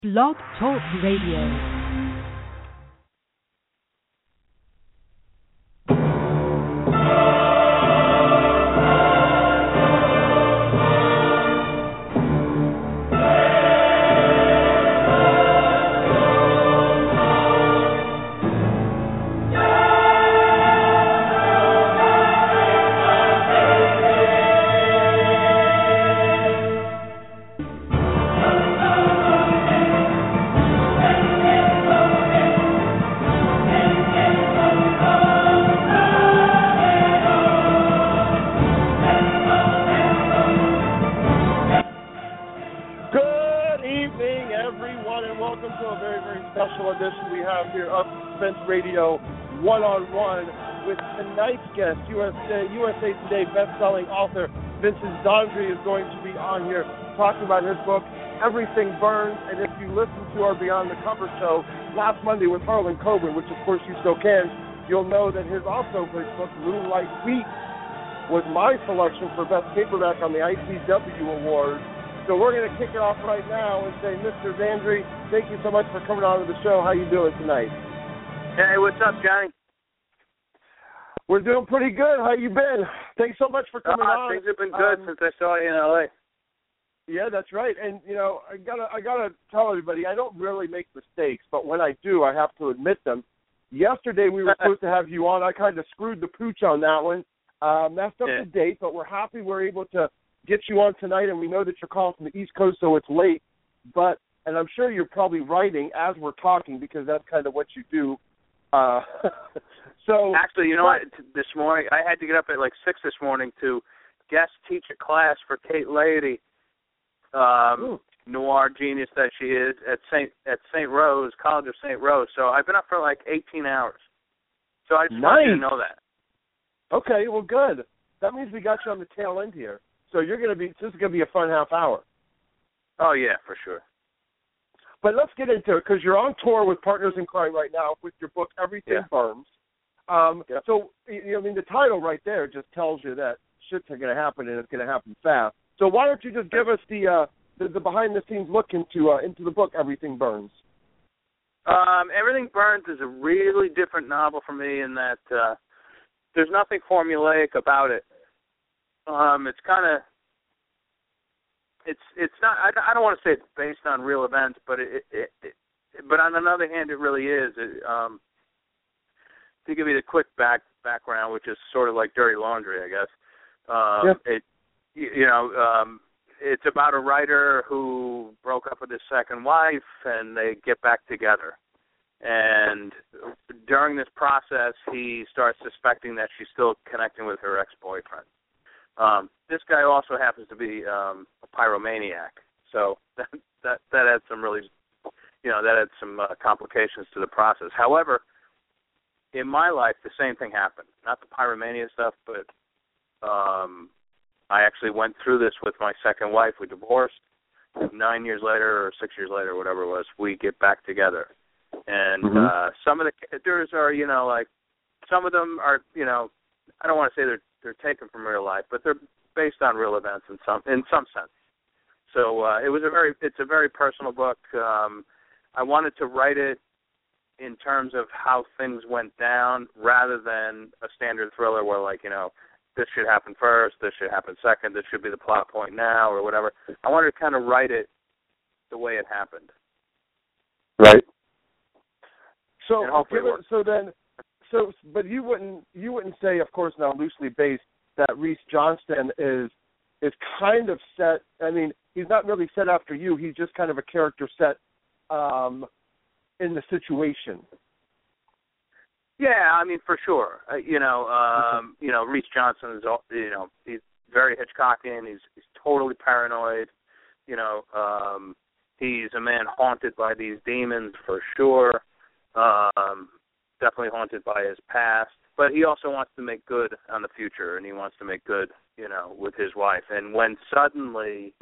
Blog Talk Radio. Radio one-on-one with tonight's guest, USA Today best-selling author Vincent D'Andre is going to be on here talking about his book, Everything Burns. And if you listen to our Beyond the Cover show last Monday with Harlan Coben, which of course you still can, you'll know that his book, Moonlight Week, was my selection for best paperback on the ICW Awards. So we're going to kick it off right now and say, Mr. D'Andre, thank you so much for coming on to the show. How you doing tonight? Hey, what's up, Johnny? We're doing pretty good. How you been? Thanks so much for coming on. Things have been good since I saw you in L.A. Yeah, that's right. And you know, I gotta tell everybody, I don't really make mistakes, but when I do, I have to admit them. Yesterday we were supposed to have you on. I kind of screwed the pooch on that one. Messed up the date, but we're happy we're able to get you on tonight. And we know that you're calling from the East Coast, so it's late. And I'm sure you're probably writing as we're talking because that's kind of what you do. So actually, you know what? This morning I had to get up at like 6 this morning to guest teach a class for Kate Leighty, noir genius that she is at St. Rose College of St. Rose. So I've been up for like 18 hours. So I just want you to know that. Okay, well, good. That means we got you on the tail end here. So this is gonna be a fun half hour. Oh yeah, for sure. But let's get into it, because you're on tour with Partners in Crime right now with your book, Everything Burns. So, the title right there just tells you that shit's going to happen, and it's going to happen fast. So why don't you just give us the behind-the-scenes look into the book, Everything Burns? Everything Burns is a really different novel for me in that there's nothing formulaic about it. It's kind of... It's not. I don't want to say it's based on real events, but but on the other hand, it really is. To give you the quick background, which is sort of like dirty laundry, I guess. It's about a writer who broke up with his second wife, and they get back together. And during this process, he starts suspecting that she's still connecting with her ex-boyfriend. This guy also happens to be a pyromaniac, so that adds some complications to the process. However, in my life, the same thing happened. Not the pyromania stuff, but I actually went through this with my second wife. We divorced. 9 years later, or 6 years later, whatever it was, we get back together. And some of the characters are, some of them are, I don't want to say they're taken from real life, but they're based on real events in some sense. So it's a very personal book. I wanted to write it in terms of how things went down rather than a standard thriller where, this should happen first, this should happen second, this should be the plot point now, or whatever. I wanted to kind of write it the way it happened. Right. But you wouldn't say, of course, now loosely based, that Reese Johnston is kind of set. I mean, he's not really set after you. He's just kind of a character set in the situation. Yeah, I mean, for sure. Reese Johnston is, he's very Hitchcockian. He's totally paranoid. He's a man haunted by these demons for sure. Definitely haunted by his past, but he also wants to make good on the future, and he wants to make good, with his wife. And when suddenly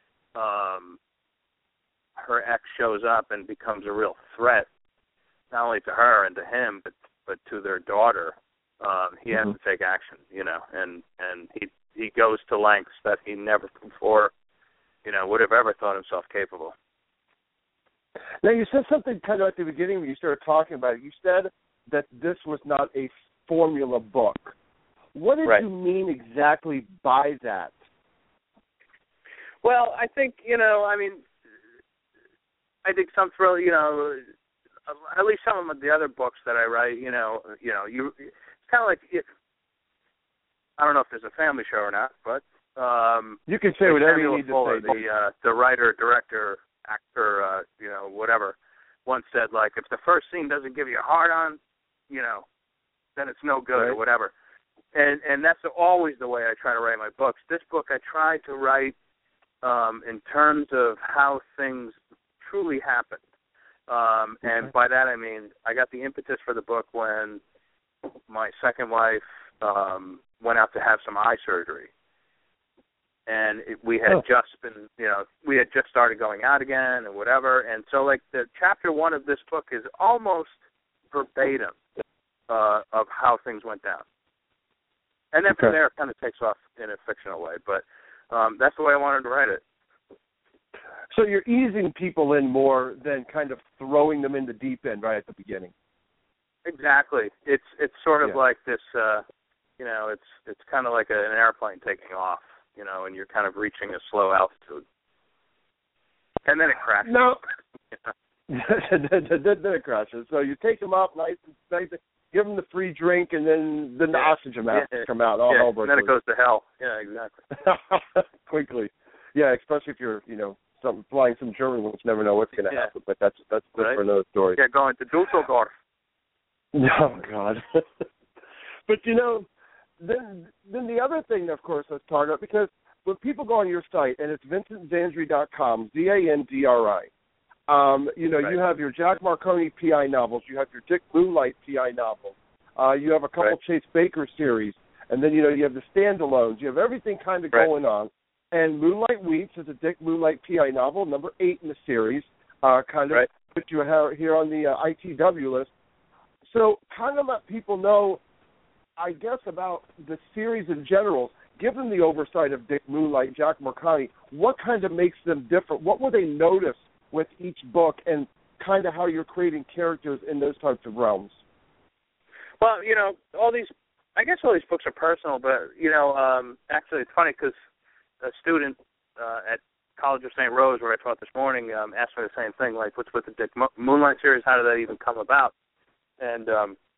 her ex shows up and becomes a real threat, not only to her and to him, but to their daughter, he has to take action, and he goes to lengths that he never before, would have ever thought himself capable. Now, you said something kind of at the beginning when you started talking about it. You said that this was not a formula book. What did you mean exactly by that? Well, I think, I think some thrill, at least some of the other books that I write, it's kind of like, I don't know if there's a family show or not, but you can say whatever you need to say. The writer, director, actor, whatever, once said, like, if the first scene doesn't give you a hard-on, then it's no good or whatever. And that's always the way I try to write my books. This book I try to write in terms of how things truly happened. And by that I mean I got the impetus for the book when my second wife went out to have some eye surgery. And we had just been, we had just started going out again and whatever. And so, like, the chapter 1 of this book is almost verbatim of how things went down. And then from there, it kind of takes off in a fictional way. But that's the way I wanted to write it. So you're easing people in more than kind of throwing them in the deep end right at the beginning. Exactly. It's sort of like this, it's kind of like an airplane taking off. And you're kind of reaching a slow altitude. And then it crashes. No. Then it crashes. So you take them up nice and give them the free drink, and then the oxygen masks come out. And then it goes to hell. Yeah, exactly. Quickly. Yeah, especially if you're, flying some German ones, never know what's going to happen. But that's for another story. Yeah, going to Dusseldorf. Oh, God. But, Then the other thing, of course, let's talk about, because when people go on your site, and it's vincentzandri.com, Zandri, you have your Jack Marconi PI novels, you have your Dick Moonlight PI novels, you have a couple Chase Baker series, and then, you have the standalones, you have everything kind of going on, and Moonlight Weeps is a Dick Moonlight PI novel, number 8 in the series, put you here on the ITW list. So kind of let people know, I guess, about the series in general, given the oversight of Dick Moonlight, Jack Marconi, what kind of makes them different? What will they notice with each book, and kind of how you're creating characters in those types of realms? Well, all these books are personal, but, actually it's funny because a student at College of St. Rose, where I taught this morning, asked me the same thing, like, what's with the Dick Moonlight series? How did that even come about? And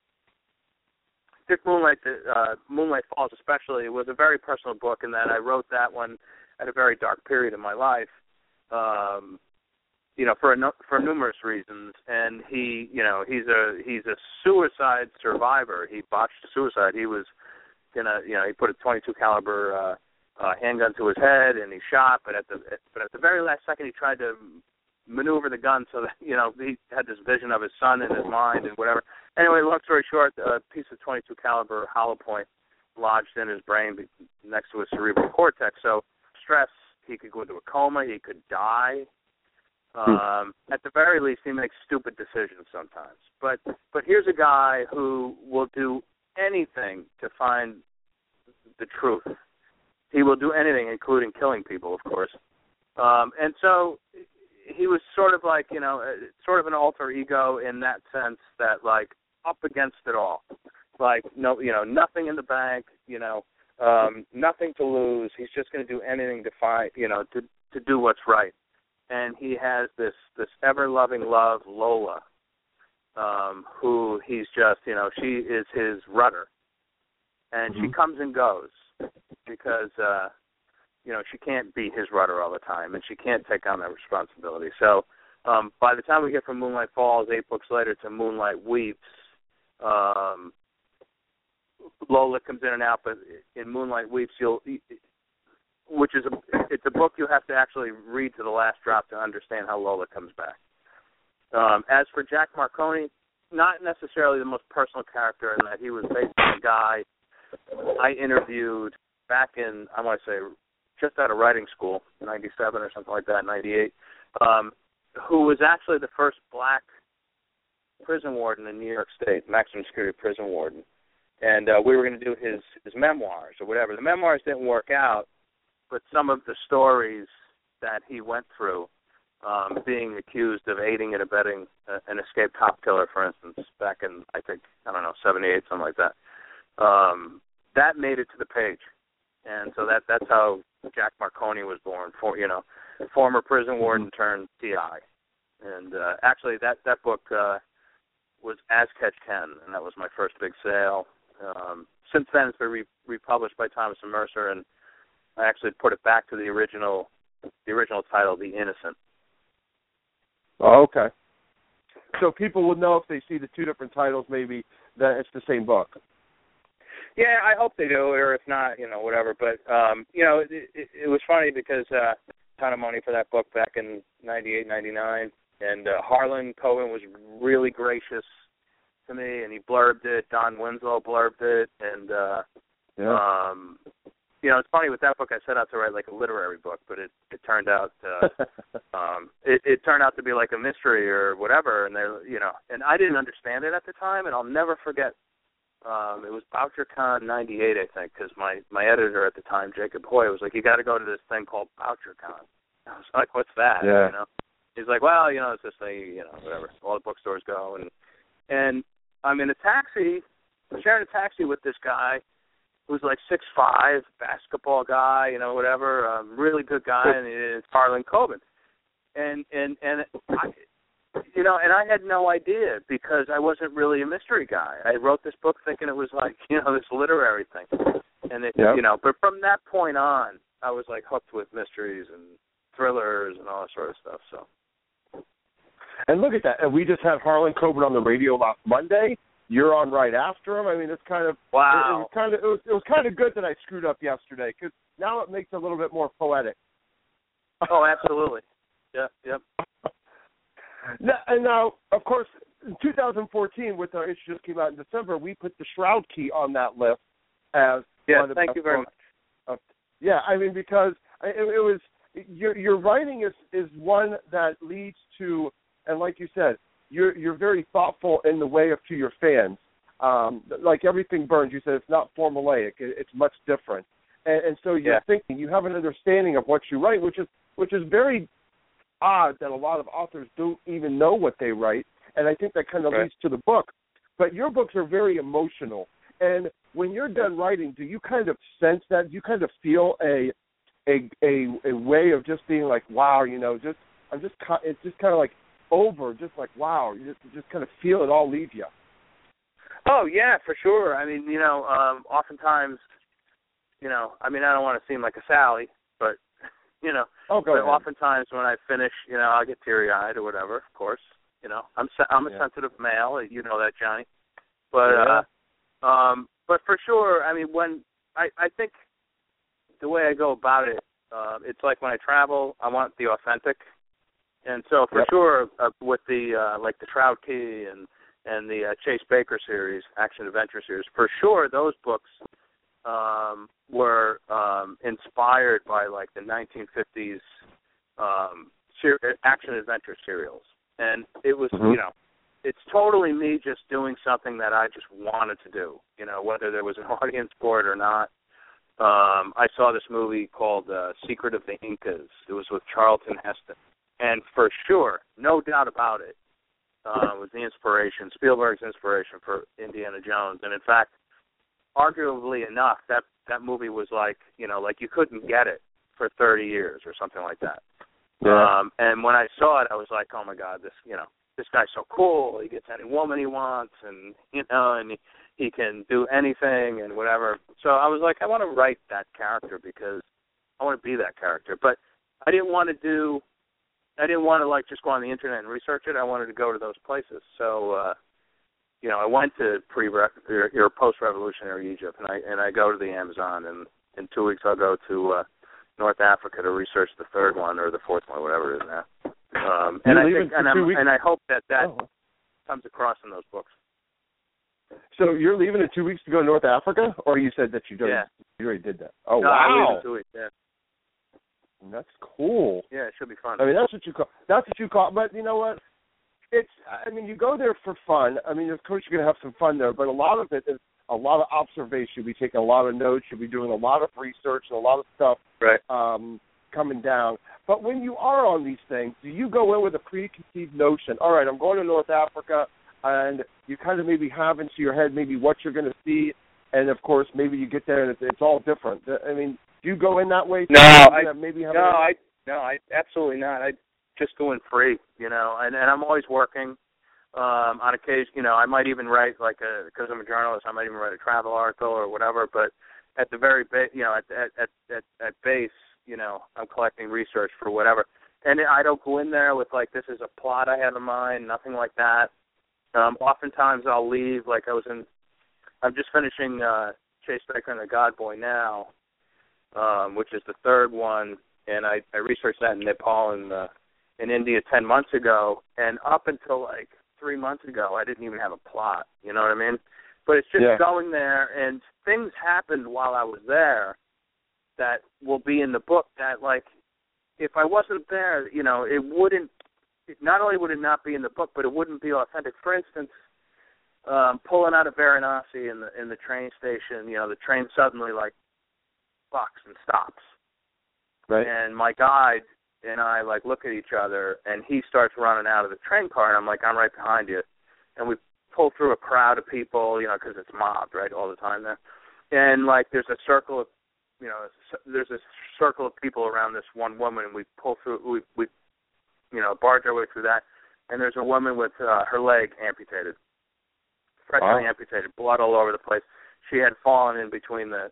Dick Moonlight, Moonlight Falls especially, was a very personal book in that I wrote that one at a very dark period in my life, for numerous reasons. And he's a suicide survivor. He botched a suicide. He was he put a .22 caliber handgun to his head and he shot, but at the very last second he tried to maneuver the gun so that, he had this vision of his son in his mind and whatever. Anyway, long story short, a piece of .22 caliber hollow point lodged in his brain next to his cerebral cortex. So stress, he could go into a coma, he could die. At the very least, he makes stupid decisions sometimes. But here's a guy who will do anything to find the truth. He will do anything, including killing people, of course. And so he was sort of like, sort of an alter ego in that sense that, like, up against it all. Like, nothing in the bank, nothing to lose. He's just going to do anything to find, to do what's right. And he has this ever-loving love, Lola, who he's just, she is his rudder. And she comes and goes because, she can't be his rudder all the time, and she can't take on that responsibility. So by the time we get from Moonlight Falls, 8 books later, to Moonlight Weeps, Lola comes in and out, but in Moonlight Weeps, it's a book you have to actually read to the last drop to understand how Lola comes back. As for Jack Marconi, not necessarily the most personal character in that he was based on a guy I interviewed back in, I want to say, just out of writing school, 97 or something like that, 98, who was actually the first black prison warden in New York State, maximum security prison warden. And we were going to do his memoirs or whatever. The memoirs didn't work out, but some of the stories that he went through being accused of aiding and abetting an escaped cop killer, for instance, back in, I think, 78, something like that. That made it to the page. And so that's how Jack Marconi was born, former prison warden turned TI. And actually that book was As Catch Can, and that was my first big sale. Since then it's been republished by Thomas and Mercer, and I actually put it back to the original title, The Innocent. Oh, okay. So people would know if they see the two different titles, maybe, that it's the same book. Yeah, I hope they do, or if not, whatever. But, it was funny because a ton of money for that book back in 98, 99, and Harlan Coben was really gracious to me, and he blurbed it. Don Winslow blurbed it, and, it's funny with that book. I set out to write like a literary book, but it turned out it turned out to be like a mystery or whatever. And and I didn't understand it at the time, and I'll never forget. It was BoucherCon '98, I think, because my editor at the time, Jacob Hoy, was like, "You got to go to this thing called BoucherCon." I was like, "What's that?" Yeah. He's like, "Well, it's this thing, whatever. All the bookstores go." And I'm in a taxi, sharing a taxi with this guy who's like 6'5", basketball guy, whatever, really good guy, and it's Harlan Coben. And I had no idea because I wasn't really a mystery guy. I wrote this book thinking it was like, this literary thing. And but from that point on, I was like hooked with mysteries and thrillers and all that sort of stuff. So. And look at that. And we just had Harlan Coben on the radio last Monday. You're on right after him. I mean, it's kind of wow. It was kind of good that I screwed up yesterday because now it makes it a little bit more poetic. Oh, absolutely. Yep. And now, of course, in 2014, with our issue just came out in December, we put The Shroud Key on that list as one of the thank best you very books. much. I mean, because it was your writing is one that leads to, and like you said, you're very thoughtful in the way to your fans. Like Everything Burns, you said it's not formulaic; it's much different, and so you're thinking, you have an understanding of what you write, which is very odd that a lot of authors don't even know what they write, and I think that kind of leads to the book. But your books are very emotional, and when you're done writing, do you kind of sense that? Do you kind of feel a way of just being like, wow, it's just kind of like over, just like, wow, you just kind of feel it all leave you. Oh, yeah, for sure. I mean, oftentimes, I don't want to seem like a Sally, but, but oftentimes when I finish, I'll get teary-eyed or whatever, of course. I'm a sensitive male, you know that, Johnny. But for sure, I mean, when I think the way I go about it, it's like when I travel, I want the authentic. And so for sure, with the like the Shroud Key and the Chase Baker series, action adventure series, for sure those books were inspired by like the 1950s action adventure serials, and it was it's totally me just doing something that I just wanted to do, whether there was an audience for it or not. I saw this movie called Secret of the Incas. It was with Charlton Heston. And for sure, no doubt about it, was the inspiration, Spielberg's inspiration for Indiana Jones. And in fact, arguably enough, that movie was like, like you couldn't get it for 30 years or something like that. Yeah. And when I saw it, I was like, oh my God, this guy's so cool. He gets any woman he wants, and and he can do anything and whatever. So I was like, I want to write that character because I want to be that character. But I didn't want to like just go on the internet and research it. I wanted to go to those places. So, I went to post-revolutionary Egypt, and I go to the Amazon, and in 2 weeks I'll go to North Africa to research the third one or the fourth one, whatever it is now. And I hope that comes across in those books. So you're leaving in 2 weeks to go to North Africa, or you said that you already did that? Oh, no, wow! I leave in 2 weeks. Yeah. That's cool. Yeah, it should be fun. I mean, that's what you call. But you know what? You go there for fun. I mean, of course you're going to have some fun there, but a lot of it is a lot of observation. You'll be taking a lot of notes. You'll be doing a lot of research and a lot of stuff. Right. coming down. But when you are on these things, do you go in with a preconceived notion? All right, I'm going to North Africa, and you kind of maybe have into your head maybe what you're going to see, and of course maybe you get there and it's all different. I mean, do you go in that way? No, I absolutely not. I just go in free, and I'm always working. On occasion, I might even write because I'm a journalist, I might even write a travel article or whatever. But at the very base, at base, I'm collecting research for whatever. And I don't go in there with this is a plot I have in mind, nothing like that. Oftentimes I'll leave. I'm just finishing Chase Baker and the God Boy now, which is the third one, and I researched that in Nepal and in India 10 months ago, and up until 3 months ago, I didn't even have a plot, you know what I mean? But it's just going there, and things happened while I was there that will be in the book that, if I wasn't there, it wouldn't, not only would it not be in the book, but it wouldn't be authentic. For instance, pulling out of Varanasi in the train station, the train suddenly, bucks and stops. Right. And my guide and I look at each other, and he starts running out of the train car, and I'm I'm right behind you. And we pull through a crowd of people, because it's mobbed, right, all the time there. And there's a circle of, there's a circle of people around this one woman, and we pull through, we barge our way through that. And there's a woman with her leg amputated, freshly amputated, blood all over the place. She had fallen in between the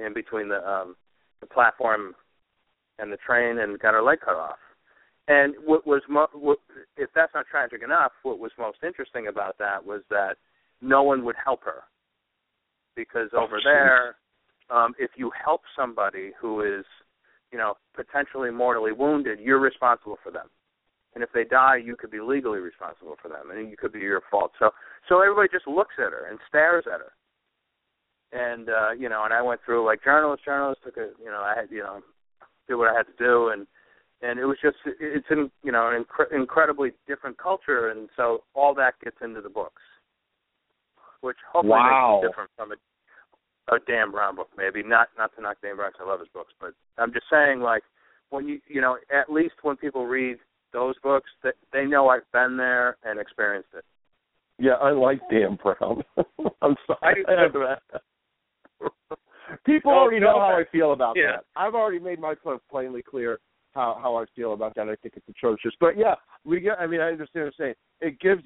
platform and the train and got her leg cut off. And if that's not tragic enough, what was most interesting about that was that no one would help her. Because over there, if you help somebody who is, potentially mortally wounded, you're responsible for them. And if they die, you could be legally responsible for them, and it could be your fault. So everybody just looks at her and stares at her. And, and I went through, journalists took I had, do what I had to do, and it was just, it's an incredibly different culture, and so all that gets into the books, which hopefully makes it different from a Dan Brown book, maybe. Not to knock Dan Brown, 'cause I love his books, but I'm just saying, when at least when people read those books, they know I've been there and experienced it. Yeah, I like Dan Brown. I'm sorry. People already know how I feel about that. I've already made myself plainly clear how I feel about that. I think it's atrocious. But, I understand what you're saying. It gives,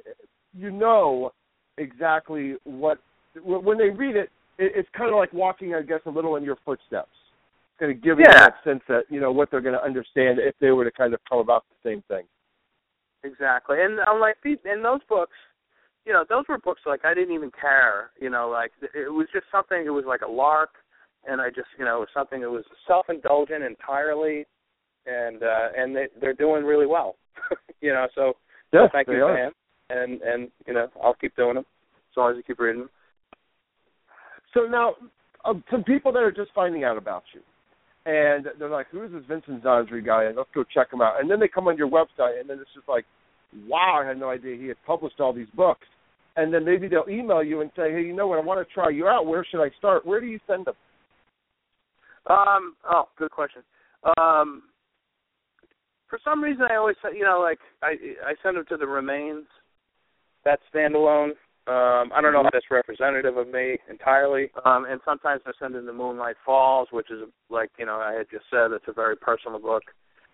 exactly what, when they read it, it's kind of like walking, I guess, a little in your footsteps. It's going to give you that sense that, what they're going to understand if they were to kind of come about the same thing. Exactly. And in those books, those were books I didn't even care, it was just something, it was like a lark, and I just, it was something that was self-indulgent entirely, and they're doing really well, so thank you, Sam, and I'll keep doing them as long as you keep reading them. So now, some people that are just finding out about you, and they're like, who's this Vincent Zandri guy, and let's go check him out, and then they come on your website, and then it's just wow, I had no idea he had published all these books. And then maybe they'll email you and say, hey, you know what, I want to try you out. Where should I start? Where do you send them? Good question. For some reason, I always, I send them to the Remains, that standalone. I don't know if that's representative of me entirely. And sometimes I send them to Moonlight Falls, which is, I had just said, it's a very personal book.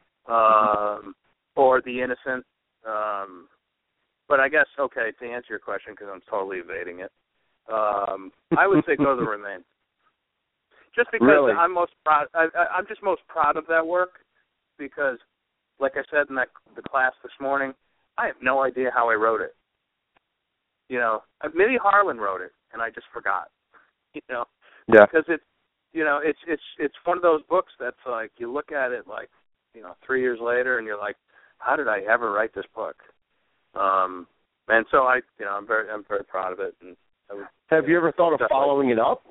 Or The Innocent. But I guess, to answer your question, because I'm totally evading it, I would say go to the Remains. Just because I'm most proud. I'm just most proud of that work because, like I said in the class this morning, I have no idea how I wrote it. Maybe Harlan wrote it, and I just forgot. Yeah. Because it's one of those books that's you look at it 3 years later, and you're like, how did I ever write this book? And so I'm very proud of it. And have you ever thought of following it up?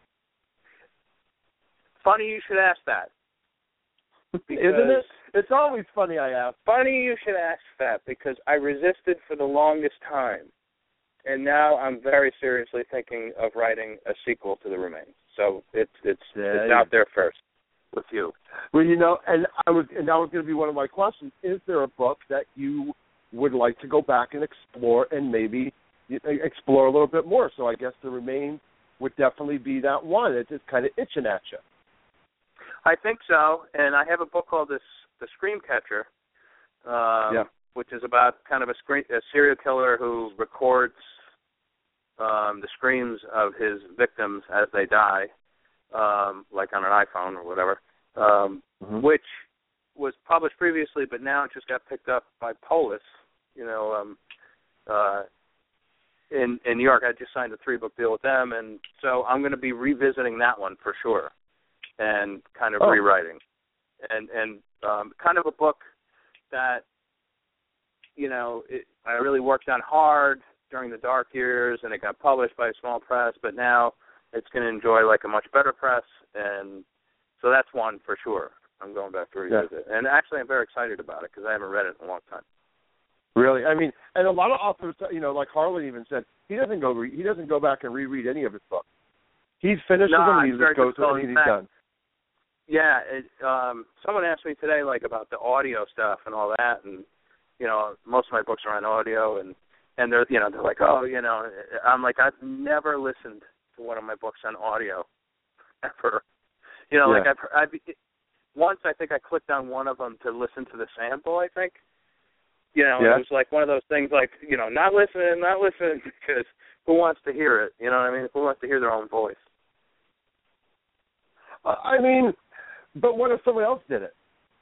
Funny you should ask that. Isn't it? It's always funny I ask. Funny you should ask that because I resisted for the longest time. And now I'm very seriously thinking of writing a sequel to The Remains. So it's out there first. with you. Well, and that was going to be one of my questions. Is there a book that you would like to go back and explore and maybe explore a little bit more? So I guess The Remains would definitely be that one. It's just kind of itching at you. I think so, and I have a book called The Scream Catcher, which is about kind of a serial killer who records the screams of his victims as they die, like on an iPhone or whatever, which was published previously, but now it just got picked up by Polis, in New York. I just signed a 3-book deal with them, and so I'm going to be revisiting that one for sure and kind of rewriting. And kind of a book that, I really worked on hard during the dark years, and it got published by a small press, but now it's going to enjoy like a much better press, and so that's one for sure. I'm going back to revisit it. And actually I'm very excited about it because I haven't read it in a long time. Really? I mean, and a lot of authors, like Harlan even said, he doesn't go back and reread any of his books. He's finished with them, he just goes to it and he's done. Yeah, someone asked me today, like, about the audio stuff and all that, and, most of my books are on audio, and they're, they're like, I'm like, I've never listened to one of my books on audio, ever. Once I think I clicked on one of them to listen to the sample, I think. It was like one of those things like, not listening, because who wants to hear it? You know what I mean? Who wants to hear their own voice? I mean, but what if someone else did it?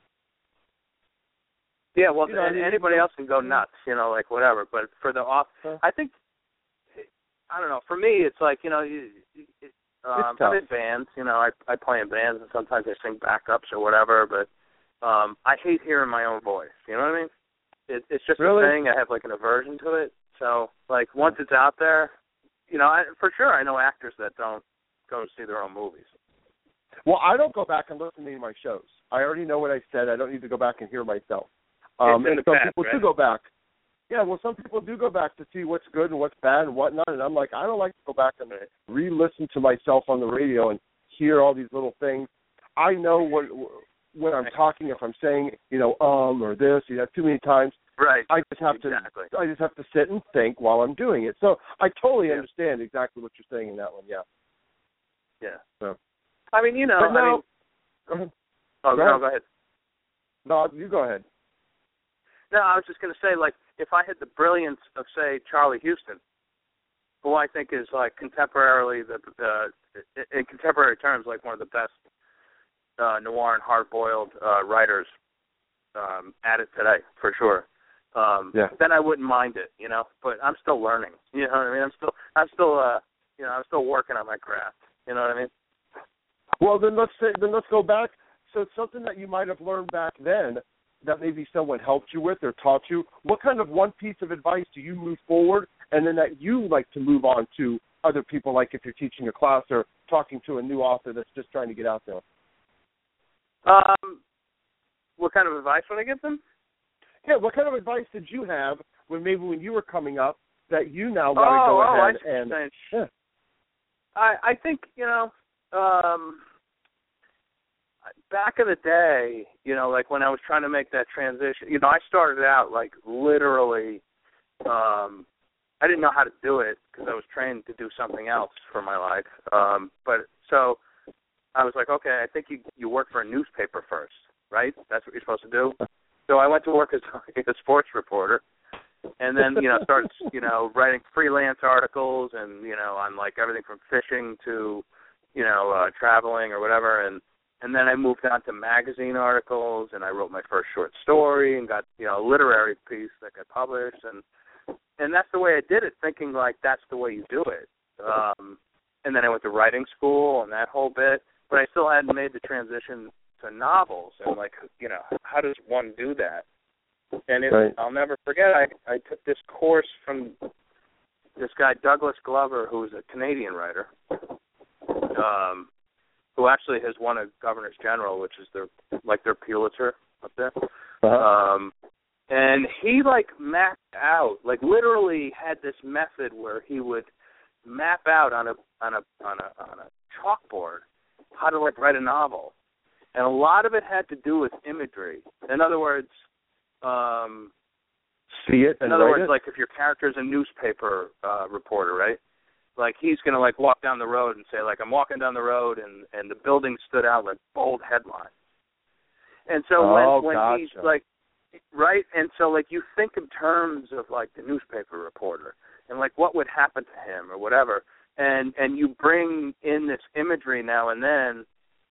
Yeah, well, anybody else can go nuts, like whatever. But for the I think, I don't know. For me, it's like, I'm in bands. I play in bands, and sometimes I sing backups or whatever. But I hate hearing my own voice. You know what I mean? It's just a thing. I have like an aversion to it. So, like, once it's out there, for sure I know actors that don't go see their own movies. Well, I don't go back and listen to any of my shows. I already know what I said. I don't need to go back and hear myself. And some people do go back. Yeah, well, some people do go back to see what's good and what's bad and whatnot. And I'm like, I don't like to go back and re-listen to myself on the radio and hear all these little things. I know when I'm talking, if I'm saying, or this, too many times. Right. I just have to sit and think while I'm doing it. So I totally understand exactly what you're saying in that one. Yeah. Yeah. So. I mean, Go ahead. Go ahead. No, you go ahead. No, I was just going to say, like, if I had the brilliance of, say, Charlie Houston, who I think is, like, contemporarily, in contemporary terms, like one of the best noir and hard-boiled writers at it today, for sure. Then I wouldn't mind it, But I'm still learning. You know what I mean? I'm still working on my craft. You know what I mean? Well, then let's go back. So something that you might have learned back then that maybe someone helped you with or taught you, what kind of one piece of advice do you move forward and then that you like to move on to other people, like if you're teaching a class or talking to a new author that's just trying to get out there? What kind of advice would I give them? Yeah, what kind of advice did you have when you were coming up that you now want to go ahead and... Yeah. I think, back in the day, like when I was trying to make that transition, I started out like literally, I didn't know how to do it because I was trained to do something else for my life. But so I was like, okay, I think you work for a newspaper first, right? That's what you're supposed to do. So I went to work as a sports reporter, and then started writing freelance articles and on like everything from fishing to traveling or whatever, and then I moved on to magazine articles, and I wrote my first short story and got a literary piece that got published, and that's the way I did it, thinking like that's the way you do it. And then I went to writing school and that whole bit, but I still hadn't made the transition to novels, and like how does one do that? And I'll never forget, I took this course from this guy Douglas Glover, who was a Canadian writer, who actually has won a Governor's General, which is their Pulitzer up there. And he like mapped out, like literally had this method where he would map out on a chalkboard how to like write a novel. And a lot of it had to do with imagery. In other words, see it. In other words, like if your character's a newspaper reporter, right? Like he's gonna like walk down the road and say like I'm walking down the road and the building stood out like bold headline. And so when gotcha. he's like, right, and so like you think in terms of like the newspaper reporter and like what would happen to him or whatever, and you bring in this imagery now and then.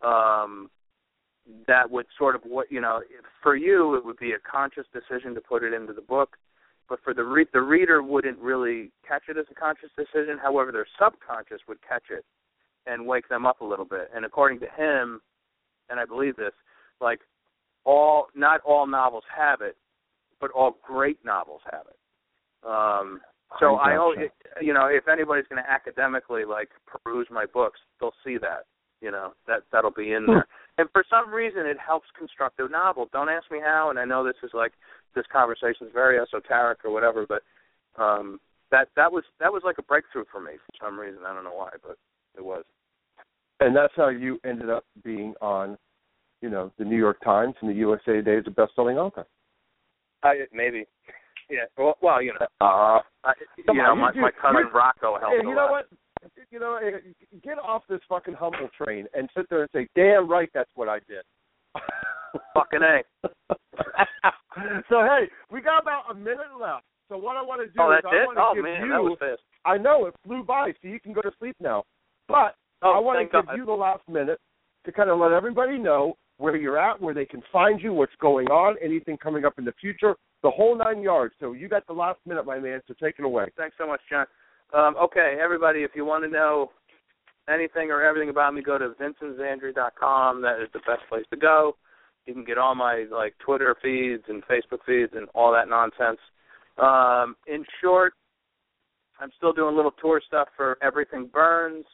That would sort of for you it would be a conscious decision to put it into the book, but for the reader wouldn't really catch it as a conscious decision. However, their subconscious would catch it and wake them up a little bit. And according to him, and I believe this, like not all novels have it, but all great novels have it. So I always, if anybody's going to academically like peruse my books, they'll see that. That'll be in there. And for some reason, it helps construct a novel. Don't ask me how, and I know this conversation is very esoteric or whatever, but that was like a breakthrough for me for some reason. I don't know why, but it was. And that's how you ended up being on, the New York Times and the USA Today as a best-selling author. Maybe. Yeah. Well, my cousin Rocco helped a lot. What? Get off this fucking humble train and sit there and say, damn right, that's what I did. Fucking A. So, hey, we got about a minute left. So what I want to do is I want to give you... that was fast. I know, it flew by, so you can go to sleep now. But I want to give you the last minute to kind of let everybody know where you're at, where they can find you, what's going on, anything coming up in the future, the whole 9 yards. So you got the last minute, my man, so take it away. Thanks so much, John. Okay, everybody, if you want to know anything or everything about me, go to vincentzandri.com. That is the best place to go. You can get all my Twitter feeds and Facebook feeds and all that nonsense. In short, I'm still doing little tour stuff for Everything Burns.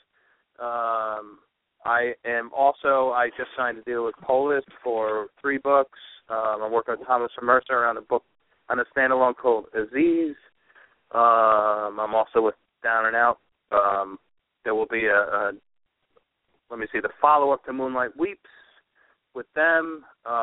I just signed a deal with Polis for 3 books. I'm working with Thomas Mercer on a standalone called Aziz. I'm also with Down and Out. There will be the follow-up to Moonlight Weeps with them.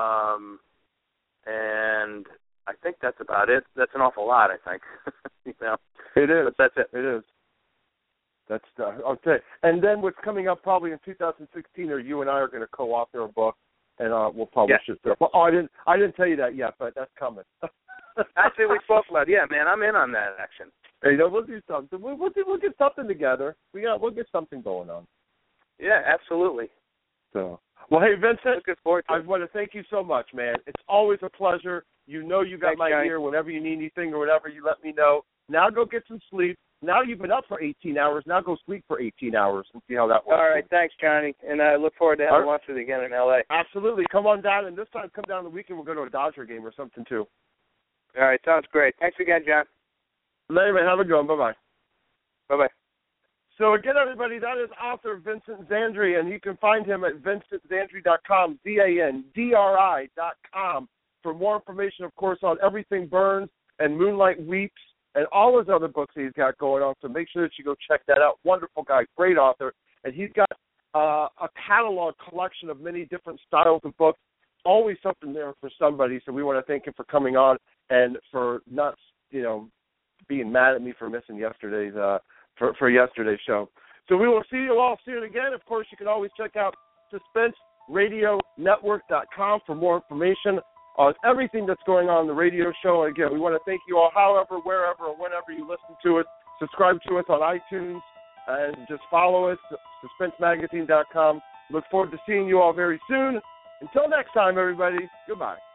And I think that's about it. That's an awful lot, I think. It is. But that's it. It is. That's okay. And then what's coming up probably in 2016, or you and I are going to co-author a book, and we'll publish it. Well, I didn't tell you that yet, but that's coming. Actually, we spoke about it. Yeah, man, I'm in on that action. Hey, we'll do something. We'll get something together. We'll get something going on. Yeah, absolutely. So, well, hey, Vincent, looking forward to it. I want to thank you so much, man. It's always a pleasure. You got my ear. Whenever you need anything or whatever, you let me know. Now go get some sleep. Now you've been up for 18 hours. Now go sleep for 18 hours and see how that works. All right, thanks, Johnny. And I look forward to having lunch with you again in L.A. Absolutely. Come on down, and this time come down on the weekend. We'll go to a Dodger game or something, too. All right, sounds great. Thanks again, John. Later, man. Have a good one. Bye-bye. Bye-bye. So, again, everybody, that is author Vincent Zandri, and you can find him at vincentzandri.com, ZANDRI.com, for more information, of course, on Everything Burns and Moonlight Weeps and all his other books that he's got going on. So make sure that you go check that out. Wonderful guy, great author. And he's got a catalog collection of many different styles of books, always something there for somebody. So we want to thank him for coming on and for not, being mad at me for missing yesterday's for yesterday's show. So we will see you all soon again. Of course, you can always check out SuspenseRadioNetwork.com for more information on everything that's going on in the radio show. And again, we want to thank you all, however, wherever, or whenever you listen to us. Subscribe to us on iTunes and just follow us, SuspenseMagazine.com. Look forward to seeing you all very soon. Until next time, everybody, goodbye.